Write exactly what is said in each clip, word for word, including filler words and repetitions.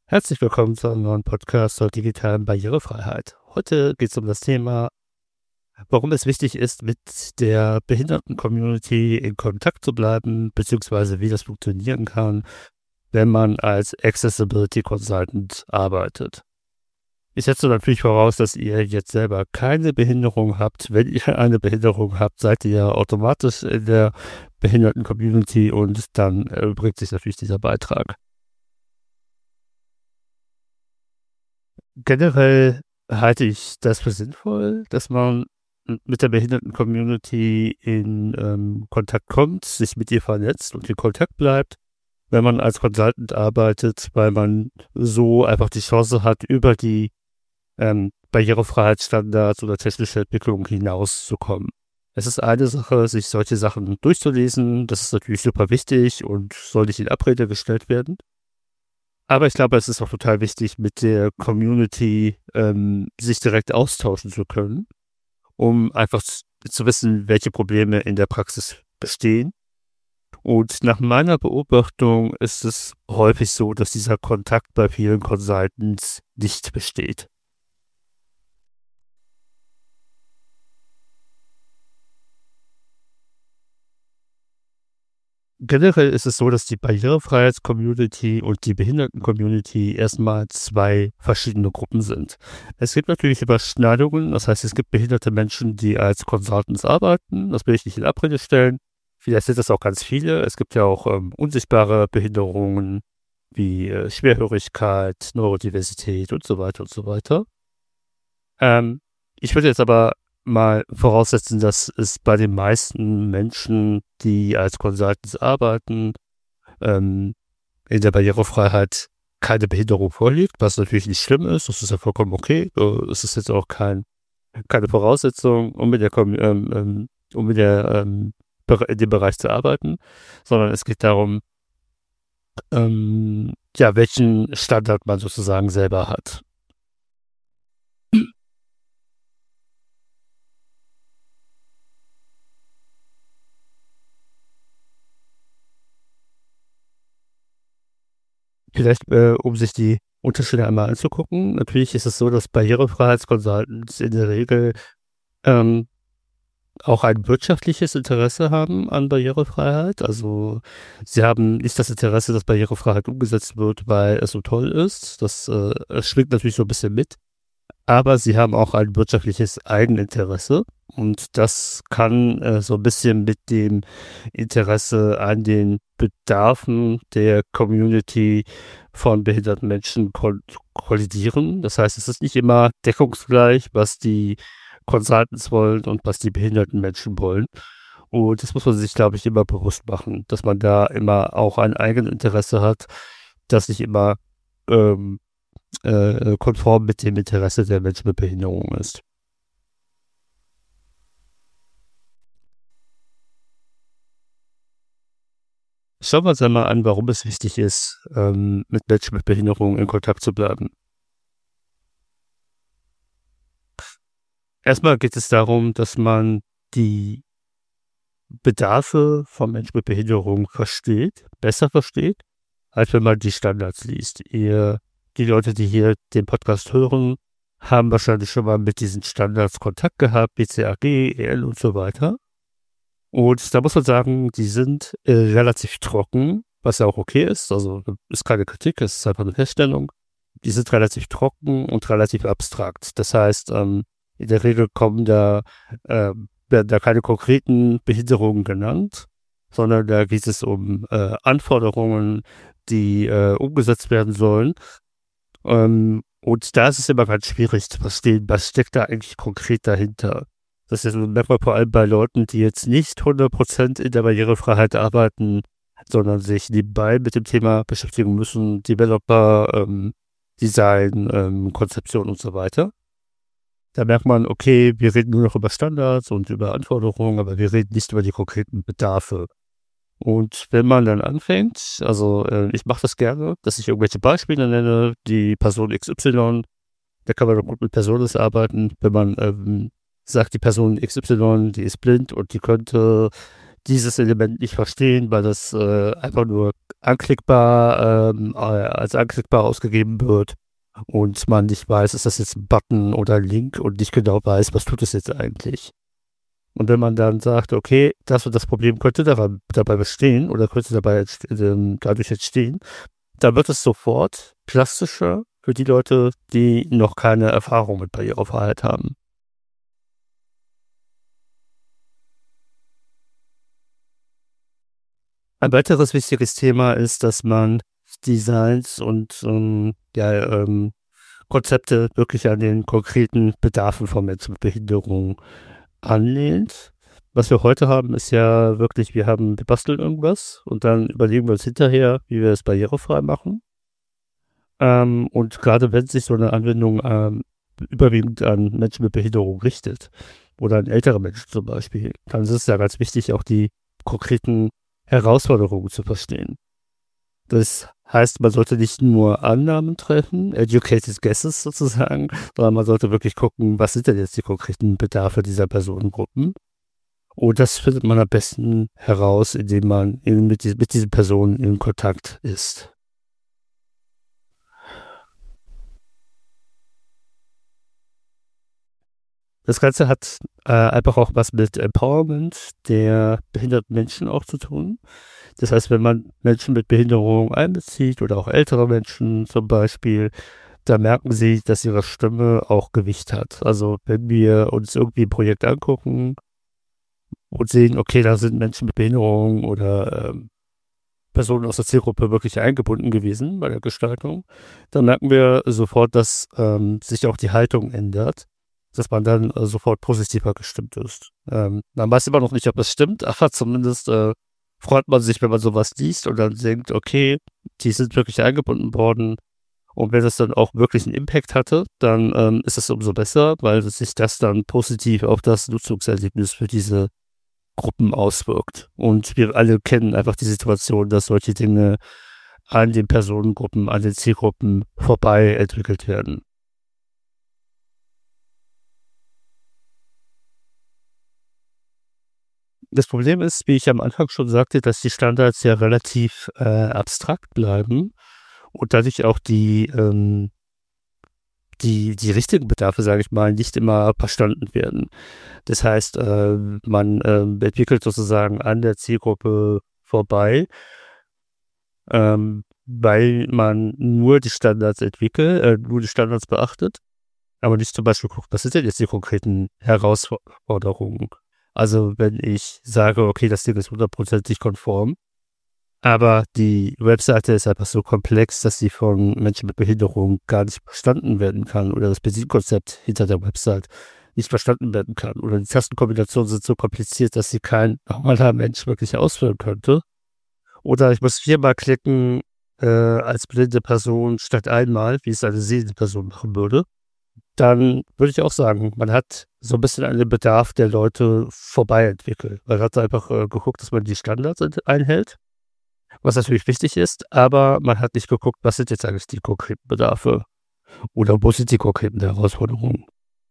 Herzlich willkommen zu einem neuen Podcast zur digitalen Barrierefreiheit. Heute geht es um das Thema, warum es wichtig ist, mit der Behinderten-Community in Kontakt zu bleiben, beziehungsweise wie das funktionieren kann, wenn man als Accessibility Consultant arbeitet. Ich setze natürlich voraus, dass ihr jetzt selber keine Behinderung habt. Wenn ihr eine Behinderung habt, seid ihr ja automatisch in der Behinderten-Community und dann äh, bringt sich natürlich dieser Beitrag. Generell halte ich das für sinnvoll, dass man m mit der Behinderten-Community in, ähm, Kontakt kommt, sich mit ihr vernetzt und in Kontakt bleibt, wenn man als Consultant arbeitet, weil man so einfach die Chance hat, über die, ähm, Barrierefreiheitsstandards oder technische Entwicklung hinauszukommen. Es ist eine Sache, sich solche Sachen durchzulesen, das ist natürlich super wichtig und soll nicht in Abrede gestellt werden. Aber ich glaube, es ist auch total wichtig, mit der Community, ähm, sich direkt austauschen zu können, um einfach z zu wissen, welche Probleme in der Praxis bestehen. Und nach meiner Beobachtung ist es häufig so, dass dieser Kontakt bei vielen Consultants nicht besteht. Generell ist es so, dass die Barrierefreiheits-Community und die Behinderten-Community erstmal zwei verschiedene Gruppen sind. Es gibt natürlich Überschneidungen, das heißt, es gibt behinderte Menschen, die als Consultants arbeiten, das will ich nicht in Abrede stellen. Vielleicht sind das auch ganz viele. Es gibt ja auch, ähm, unsichtbare Behinderungen wie, äh, Schwerhörigkeit, Neurodiversität und so weiter und so weiter. Ähm, Ich würde jetzt aber mal voraussetzen, dass es bei den meisten Menschen, die als Consultants arbeiten, ähm, in der Barrierefreiheit keine Behinderung vorliegt, was natürlich nicht schlimm ist. Das ist ja vollkommen okay. Äh, es ist jetzt auch kein keine Voraussetzung, um mit der Com ähm, ähm, um in der, ähm, Bere in dem Bereich zu arbeiten, sondern es geht darum, ähm, ja, welchen Standard man sozusagen selber hat. Vielleicht, äh, um sich die Unterschiede einmal anzugucken. Natürlich ist es so, dass Barrierefreiheits-Consultants in der Regel, ähm, auch ein wirtschaftliches Interesse haben an Barrierefreiheit. Also, sie haben nicht das Interesse, dass Barrierefreiheit umgesetzt wird, weil es so toll ist. Das, äh, das schwingt natürlich so ein bisschen mit. Aber sie haben auch ein wirtschaftliches Eigeninteresse und das kann, äh, so ein bisschen mit dem Interesse an den Bedarfen der Community von behinderten Menschen kol kollidieren. Das heißt, es ist nicht immer deckungsgleich, was die Consultants wollen und was die behinderten Menschen wollen. Und das muss man sich, glaube ich, immer bewusst machen, dass man da immer auch ein Eigeninteresse hat, das nicht immer, ähm äh, konform mit dem Interesse der Menschen mit Behinderung ist. Schauen wir uns einmal an, warum es wichtig ist, ähm, mit Menschen mit Behinderung in Kontakt zu bleiben. Erstmal geht es darum, dass man die Bedarfe von Menschen mit Behinderung versteht, besser versteht, als wenn man die Standards liest. Ihr die Leute, die hier den Podcast hören, haben wahrscheinlich schon mal mit diesen Standards Kontakt gehabt, B C A G, E L und so weiter. Und da muss man sagen, die sind, äh, relativ trocken, was ja auch okay ist. Also, ist keine Kritik, es ist einfach eine Feststellung. Die sind relativ trocken und relativ abstrakt. Das heißt, ähm, in der Regel kommen da ähm, werden da keine konkreten Behinderungen genannt, sondern da geht es um, äh, Anforderungen, die, äh, umgesetzt werden sollen. Ähm, und da ist es immer ganz schwierig zu verstehen, was steckt da eigentlich konkret dahinter. Das ist ja merkt man vor allem bei Leuten, die jetzt nicht hundert Prozent in der Barrierefreiheit arbeiten, sondern sich nebenbei mit dem Thema beschäftigen müssen, Developer, ähm, Design, ähm, Konzeption und so weiter. Da merkt man, okay, wir reden nur noch über Standards und über Anforderungen, aber wir reden nicht über die konkreten Bedarfe. Und wenn man dann anfängt, also, äh, ich mache das gerne, dass ich irgendwelche Beispiele nenne, die Person X Y, da kann man doch gut mit Personas arbeiten, wenn man, ähm, sagt, die Person X Y, die ist blind und die könnte dieses Element nicht verstehen, weil das äh, einfach nur anklickbar ähm, äh, als anklickbar ausgegeben wird und man nicht weiß, ist das jetzt ein Button oder ein Link und nicht genau weiß, was tut es jetzt eigentlich. Und wenn man dann sagt, okay, das und das Problem könnte dabei, dabei bestehen oder könnte dabei entst- ähm, dadurch entstehen, dann wird es sofort plastischer für die Leute, die noch keine Erfahrung mit Barrierefreiheit haben. Ein weiteres wichtiges Thema ist, dass man Designs und ähm, ja, ähm, Konzepte wirklich an den konkreten Bedarfen von Menschen mit Behinderung anlehnt. Was wir heute haben, ist ja wirklich, wir haben, wir basteln irgendwas und dann überlegen wir uns hinterher, wie wir es barrierefrei machen. Ähm, und gerade wenn sich so eine Anwendung ähm, überwiegend an Menschen mit Behinderung richtet oder an ältere Menschen zum Beispiel, dann ist es ja ganz wichtig, auch die konkreten Herausforderungen zu verstehen. Das heißt, man sollte nicht nur Annahmen treffen, educated guesses sozusagen, sondern man sollte wirklich gucken, was sind denn jetzt die konkreten Bedarfe dieser Personengruppen. Und das findet man am besten heraus, indem man in, mit, die, mit diesen Personen in Kontakt ist. Das Ganze hat äh, einfach auch was mit Empowerment der behinderten Menschen auch zu tun. Das heißt, wenn man Menschen mit Behinderung einbezieht oder auch ältere Menschen zum Beispiel, da merken sie, dass ihre Stimme auch Gewicht hat. Also wenn wir uns irgendwie ein Projekt angucken und sehen, okay, da sind Menschen mit Behinderung oder ähm, Personen aus der Zielgruppe wirklich eingebunden gewesen bei der Gestaltung, dann merken wir sofort, dass ähm, sich auch die Haltung ändert, dass man dann äh, sofort positiver gestimmt ist. Ähm, man weiß immer noch nicht, ob das stimmt, aber zumindest äh, freut man sich, wenn man sowas liest und dann denkt, okay, die sind wirklich eingebunden worden. Und wenn das dann auch wirklich einen Impact hatte, dann ähm, ist es umso besser, weil sich das dann positiv auf das Nutzungserlebnis für diese Gruppen auswirkt. Und wir alle kennen einfach die Situation, dass solche Dinge an den Personengruppen, an den Zielgruppen vorbei entwickelt werden. Das Problem ist, wie ich am Anfang schon sagte, dass die Standards ja relativ äh, abstrakt bleiben und dadurch auch die, ähm, die, die richtigen Bedarfe, sage ich mal, nicht immer verstanden werden. Das heißt, äh, man ähm, entwickelt sozusagen an der Zielgruppe vorbei, ähm, weil man nur die Standards entwickelt, äh, nur die Standards beachtet, aber nicht zum Beispiel guckt, was sind denn jetzt die konkreten Herausforderungen? Also wenn ich sage, okay, das Ding ist hundertprozentig konform, aber die Webseite ist einfach so komplex, dass sie von Menschen mit Behinderung gar nicht verstanden werden kann oder das Bedienkonzept hinter der Website nicht verstanden werden kann oder die Tastenkombinationen sind so kompliziert, dass sie kein normaler Mensch wirklich ausführen könnte. Oder ich muss viermal klicken äh, als blinde Person statt einmal, wie es eine sehende Person machen würde. Dann würde ich auch sagen, man hat so ein bisschen an den Bedarf der Leute vorbei entwickelt. Man hat einfach äh, geguckt, dass man die Standards einhält, was natürlich wichtig ist, aber man hat nicht geguckt, was sind jetzt eigentlich die konkreten Bedarfe oder wo sind die konkreten Herausforderungen.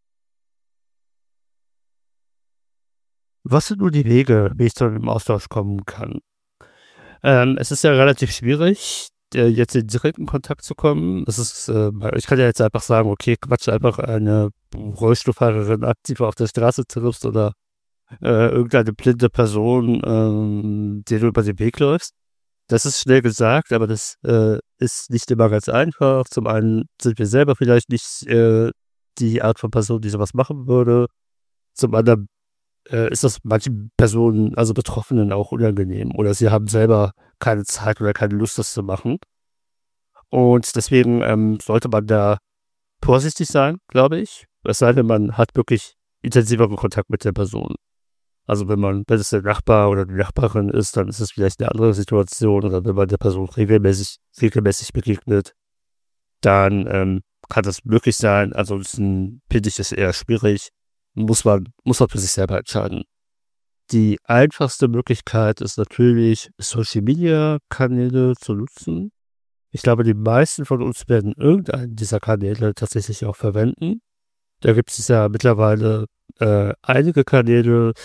Was sind nur die Wege, wie ich zu einem Austausch kommen kann? Ähm, es ist ja relativ schwierig, äh, jetzt in direkten Kontakt zu kommen. Es ist, äh, ich kann ja jetzt einfach sagen, okay, quatsch einfach eine Rollstuhlfahrerin an, die du auf der Straße triffst oder äh, irgendeine blinde Person, ähm, die du über den Weg läufst. Das ist schnell gesagt, aber das äh, ist nicht immer ganz einfach. Zum einen sind wir selber vielleicht nicht äh, die Art von Person, die sowas machen würde. Zum anderen äh, ist das manchen Personen, also Betroffenen, auch unangenehm. Oder sie haben selber keine Zeit oder keine Lust, das zu machen. Und deswegen ähm, sollte man da vorsichtig sein, glaube ich. Es sei denn, man hat wirklich intensiveren Kontakt mit der Person. Also wenn man, wenn es der Nachbar oder die Nachbarin ist, dann ist es vielleicht eine andere Situation. Oder wenn man der Person regelmäßig, regelmäßig begegnet, dann ähm, kann das möglich sein. Ansonsten finde ich es eher schwierig. Muss man, muss man für sich selber entscheiden. Die einfachste Möglichkeit ist natürlich, Social Media Kanäle zu nutzen. Ich glaube, die meisten von uns werden irgendeinen dieser Kanäle tatsächlich auch verwenden. Da gibt es ja mittlerweile äh, einige Kanäle,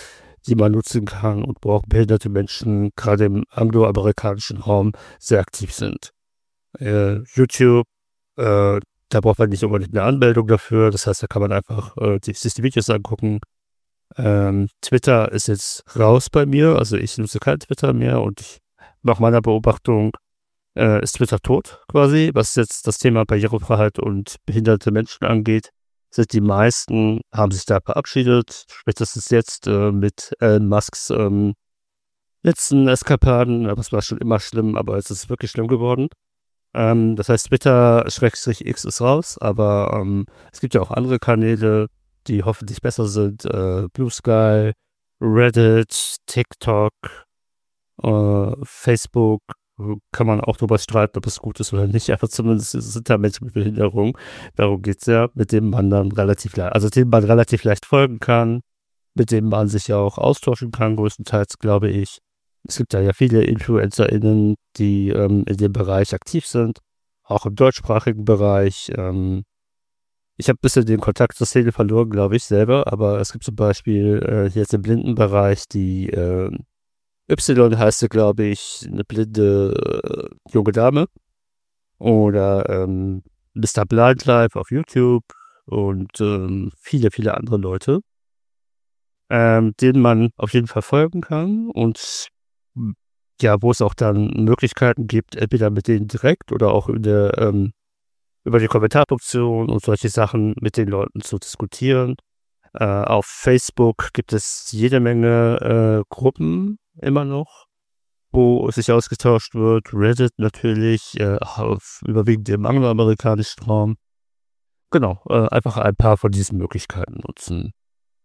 die man nutzen kann und wo auch behinderte Menschen gerade im angloamerikanischen Raum sehr aktiv sind. Äh, YouTube, äh, da braucht man nicht unbedingt 'ne Anmeldung dafür. Das heißt, da kann man einfach, äh, die sich die Videos angucken. Ähm, Twitter ist jetzt raus bei mir, also ich nutze kein Twitter mehr und ich nach meiner Beobachtung, äh, ist Twitter tot quasi. Was jetzt das Thema Barrierefreiheit und behinderte Menschen angeht, sind die meisten haben sich da verabschiedet. Spätestens jetzt, äh, mit Elon Musks, ähm, letzten Eskapaden, aber es war schon immer schlimm, aber es ist wirklich schlimm geworden. Ähm, das heißt, Twitter Schrägstrich X ist raus, aber, ähm, es gibt ja auch andere Kanäle, die hoffentlich besser sind, äh, Blue Sky, Reddit, TikTok, äh, Facebook, äh, kann man auch drüber streiten, ob es gut ist oder nicht, aber zumindest sind da Menschen mit Behinderung. Darum geht's ja, mit denen man dann relativ lei also denen man relativ leicht folgen kann, mit denen man sich ja auch austauschen kann, größtenteils, glaube ich. Es gibt da ja viele InfluencerInnen, die, ähm, in dem Bereich aktiv sind, auch im deutschsprachigen Bereich. Ähm, ich habe bisschen den Kontakt zur Szene verloren, glaube ich, selber, aber es gibt zum Beispiel, äh, jetzt im Blindenbereich die, ähm, Y heißt sie, glaube ich, 'ne blinde, äh, junge Dame oder, ähm, Mister Blind Life auf YouTube und, ähm, viele, viele andere Leute ähm, denen man auf jeden Fall folgen kann und hm, ja, wo es auch dann Möglichkeiten gibt, entweder mit denen direkt oder auch in der, ähm über die Kommentarfunktion und solche Sachen mit den Leuten zu diskutieren. Äh, auf Facebook gibt es jede Menge, äh, Gruppen immer noch, wo sich ausgetauscht wird. Reddit natürlich, äh, auf überwiegend im angloamerikanischen Raum. Genau, äh, einfach ein paar von diesen Möglichkeiten nutzen.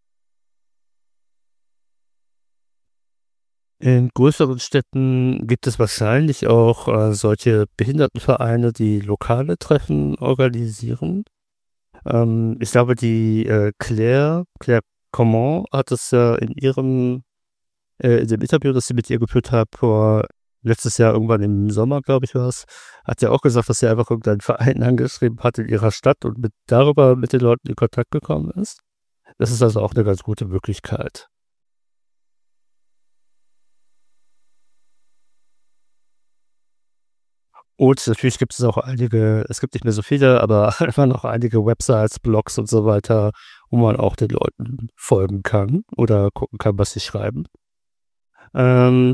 In größeren Städten gibt es wahrscheinlich auch, äh, solche Behindertenvereine, die lokale Treffen organisieren. Ähm, ich glaube, die, äh, Claire Claire Comment hat es ja in ihrem äh, in dem Interview, das sie mit ihr geführt hat vor letztes Jahr irgendwann im Sommer, glaube ich, war's, hat sie auch gesagt, dass sie einfach irgendeinen Verein angeschrieben hat in ihrer Stadt und mit darüber mit den Leuten in Kontakt gekommen ist. Das ist also auch 'ne ganz gute Möglichkeit. Und natürlich gibt es auch einige es gibt nicht mehr so viele, aber immer noch einige Websites, Blogs und so weiter, wo man auch den Leuten folgen kann oder gucken kann, was sie schreiben. Ähm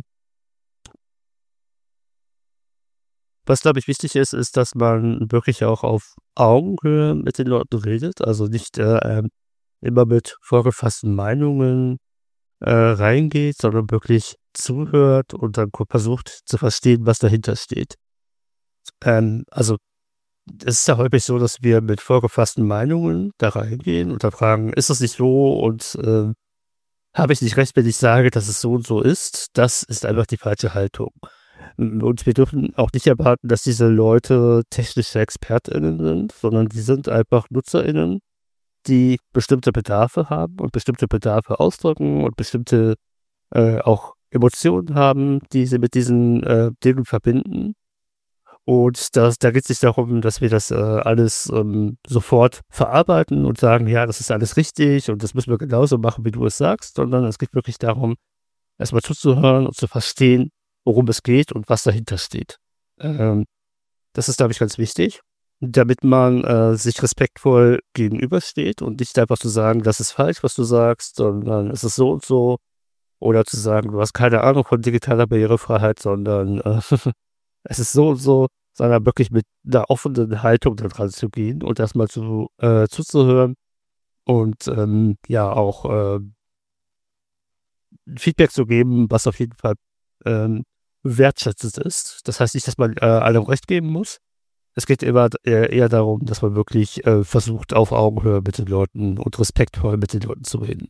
was, glaube ich, wichtig ist, ist, dass man wirklich auch auf Augenhöhe mit den Leuten redet, also nicht, äh, ähm, immer mit vorgefassten Meinungen, äh, reingeht, sondern wirklich zuhört und dann ko versucht zu verstehen, was dahinter steht. Ähm, also, es ist ja häufig so, dass wir mit vorgefassten Meinungen da reingehen und dann fragen: „Ist das nicht so und, äh, habe ich nicht recht, wenn ich sage, dass es so und so ist?“ Das ist einfach die falsche Haltung. Hm, und wir dürfen auch nicht erwarten, dass diese Leute technische ExpertInnen sind, sondern die sind einfach NutzerInnen, die bestimmte Bedarfe haben und bestimmte Bedarfe ausdrücken und bestimmte, äh, auch Emotionen haben, die sie mit diesen, äh, Dingen verbinden. Und das da geht's nicht darum, dass wir das, äh, alles, ähm, sofort verarbeiten und sagen: „Ja, das ist alles richtig und das müssen wir genauso machen, wie du es sagst“, sondern es geht wirklich darum, erst mal zuzuhören und zu verstehen, worum es geht und was dahinter steht. Ähm, das ist, glaube ich, ganz wichtig, damit man, äh, sich respektvoll gegenübersteht und nicht einfach zu sagen: „Das ist falsch, was du sagst“, sondern „Es ist so und so“, oder zu sagen: „Du hast keine Ahnung von digitaler Barrierefreiheit“, sondern, äh, „Es ist so und so“, sondern wirklich mit 'ner offenen Haltung da dran zu gehen und erst mal zu äh, zuzuhören und, ähm, ja auch, ähm Feedback zu geben, was auf jeden Fall, ähm, wertschätzend ist. Das heißt nicht, dass man, äh, allem recht geben muss. Es geht immer d eher eher darum, dass man wirklich, äh, versucht, auf Augenhöhe mit den Leuten und respektvoll mit den Leuten zu reden.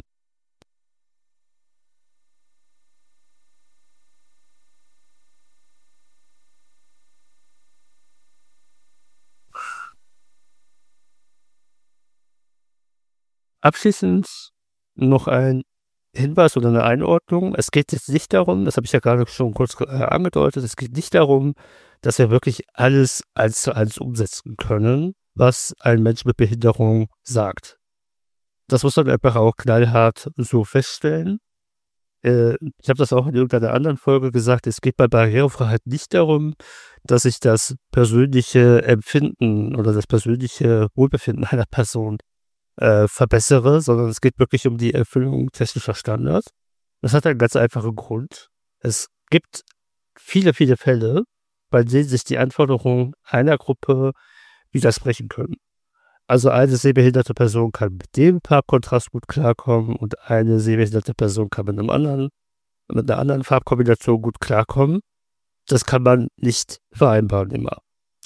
Abschließend noch ein Hinweis oder 'ne Einordnung. Es geht jetzt nicht darum, das habe ich ja grade schon kurz, äh, angedeutet, es geht nicht darum, dass wir wirklich alles eins zu eins umsetzen können, was ein Mensch mit Behinderung sagt. Das muss man einfach auch knallhart so feststellen. äh, ich habe das auch in irgendeiner anderen Folge gesagt, es geht bei Barrierefreiheit nicht darum, dass ich das persönliche Empfinden oder das persönliche Wohlbefinden einer Person, äh, verbessere, sondern es geht wirklich um die Erfüllung technischer Standards. Das hat einen ganz einfachen Grund. Es gibt viele, viele Fälle, bei denen sich die Anforderungen einer Gruppe widersprechen können. Also, eine sehbehinderte Person kann mit dem Farbkontrast gut klarkommen und eine sehbehinderte Person kann mit 'nem anderen mit 'ner anderen Farbkombination gut klarkommen. Das kann man nicht vereinbaren immer.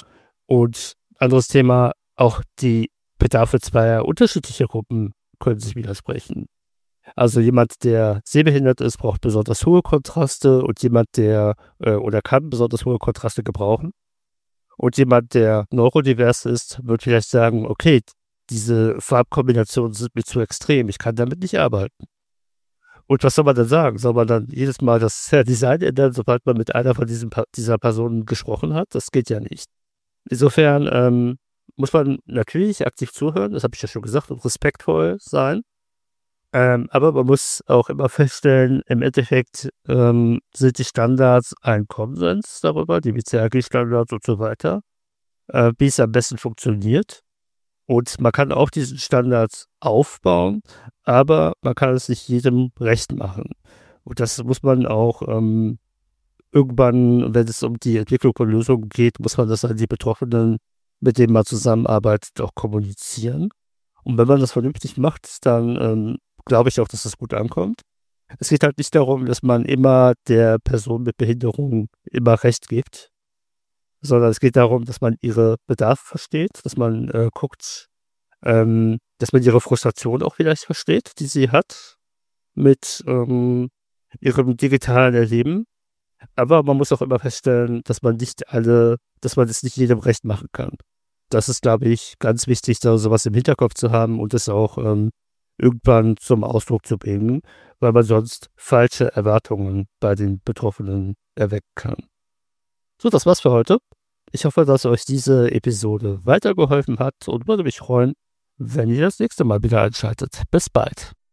Und anderes Thema, auch die Bedarfe zweier unterschiedlicher Gruppen können sich widersprechen. Also, jemand, der sehbehindert ist, braucht besonders hohe Kontraste und jemand, der äh, oder kann besonders hohe Kontraste gebrauchen. Und jemand, der neurodivers ist, wird vielleicht sagen: „Okay, diese Farbkombinationen sind mir zu extrem, ich kann damit nicht arbeiten.“ Und was soll man dann sagen? Soll man dann jedes Mal das, äh, Design ändern, sobald man mit einer von diesen Pa dieser Personen gesprochen hat? Das geht ja nicht. Insofern, ähm, muss man natürlich aktiv zuhören, das habe ich ja schon gesagt, und respektvoll sein. Ähm, aber man muss auch immer feststellen, im Endeffekt, ähm, sind die Standards ein Konsens darüber, die B C A G-Standards und so weiter, äh, wie es am besten funktioniert. Und man kann auf diesen Standards aufbauen, aber man kann es nicht jedem recht machen. Und das muss man auch, ähm, irgendwann, wenn es um die Entwicklung von Lösungen geht, muss man das an die Betroffenen, mit denen man zusammenarbeitet, auch kommunizieren. Und wenn man das vernünftig macht, dann, ähm, glaube ich auch, dass das gut ankommt. Es geht halt nicht darum, dass man immer der Person mit Behinderung immer recht gibt, sondern es geht darum, dass man ihre Bedarfe versteht, dass man, äh, guckt, ähm, dass man ihre Frustration auch vielleicht versteht, die sie hat mit, ähm, ihrem digitalen Erleben. Aber man muss auch immer feststellen, dass man nicht alle dass man es nicht jedem recht machen kann. Das ist, glaube ich, ganz wichtig, da so was im Hinterkopf zu haben und es auch, ähm, irgendwann zum Ausdruck zu bringen, weil man sonst falsche Erwartungen bei den Betroffenen erwecken kann. So, das war's für heute. Ich hoffe, dass euch diese Episode weitergeholfen hat und würde mich freuen, wenn ihr das nächste Mal wieder einschaltet. Bis bald.